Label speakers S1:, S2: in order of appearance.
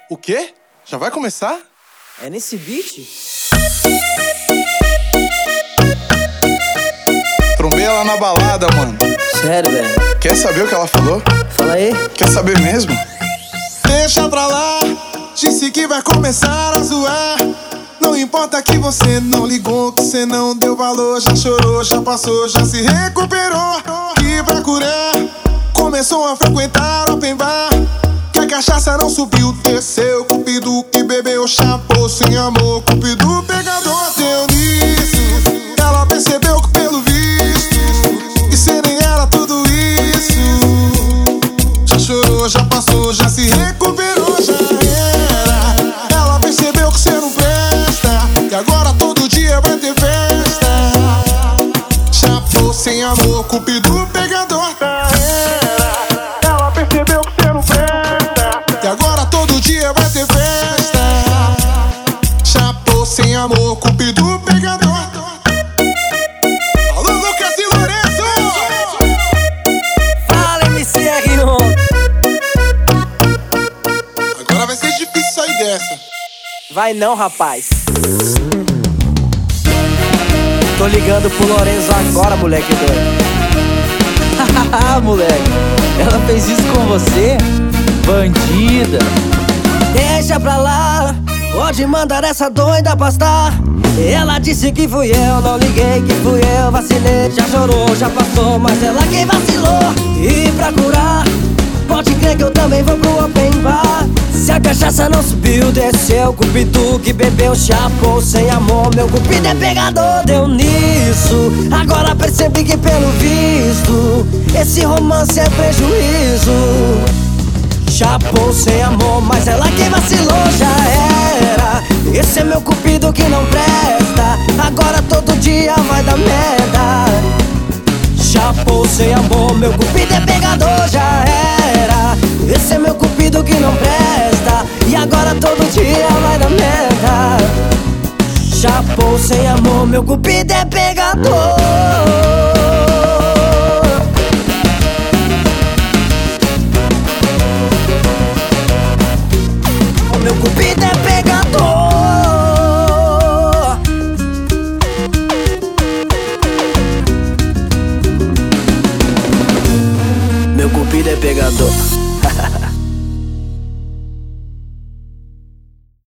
S1: O quê? Já vai começar?
S2: É nesse beat?
S1: Trombei ela na balada, mano.
S2: Sério, velho?
S1: Quer saber o que ela falou?
S2: Fala aí.
S1: Quer saber mesmo?
S3: Deixa pra lá, disse que vai começar a zoar. Não importa que você não ligou, que você não deu valor. Já chorou, já passou, já se recuperou. E pra curar, começou a frequentar open bar. Que a cachaça não subiu, desceu. Cupido que bebeu, chapou sem amor. Cupido pegador deu nisso. Ela percebeu que pelo visto que cê nem era tudo isso. Já chorou, já passou, já se recuperou, já era. Ela percebeu que cê não presta, e agora todo dia vai ter festa. Chapou sem amor, cupido pegador, já era. Ela percebeu que cê não presta, e agora todo dia vai ter festa. Chapou sem amor, cupido pegador. Alô, Lucas e Lourenço!
S2: Fala, MC
S3: Agora vai ser difícil sair dessa.
S2: Vai não, rapaz. Tô ligando pro Lourenço agora, moleque doido. Hahaha, moleque. Ela fez isso com você? Bandida. Deixa pra lá, pode mandar essa doida pastar. Ela disse que fui eu, não liguei, que fui eu, vacilei. Já chorou, já passou, mas ela quem vacilou. E pra curar, pode crer que eu também vou pro open bar. Se a cachaça não subiu, desceu. Cupido que bebeu, chapou sem amor. Meu cupido é pegador, deu nisso. Agora percebi que pelo visto esse romance é prejuízo. Chapou sem amor, mas ela quem vacilou, já era. Esse é meu cupido que não presta, agora todo dia vai dar merda. Chapou sem amor, meu cupido é pegador, já era. Esse é meu cupido que não presta, e agora todo dia vai dar merda. Chapou sem amor, meu cupido é pegador.